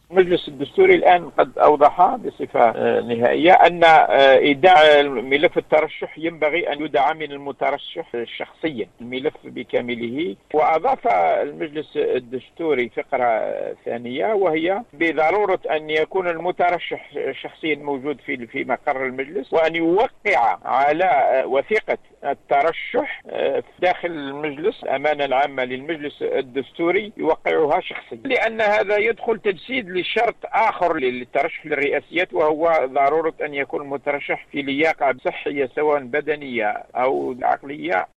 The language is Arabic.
المجلس الدستوري الآن قد أوضح بصفة نهائية أن إيداع ملف الترشح ينبغي أن يدعى من المترشح شخصيا الملف بكامله. وأضاف المجلس الدستوري فقرة ثانية وهي بضرورة أن يكون المترشح شخصيا موجود في مقر المجلس، وأن يوقع على وثيقة الترشح داخل المجلس. الأمانة العامة للمجلس الدستوري يوقعها شخصيا، لأن هذا يدخل تجسيد لشرط آخر للترشح للرئاسيات، وهو ضرورة أن يكون المترشح في لياقة صحية سواء بدنية أو عقلية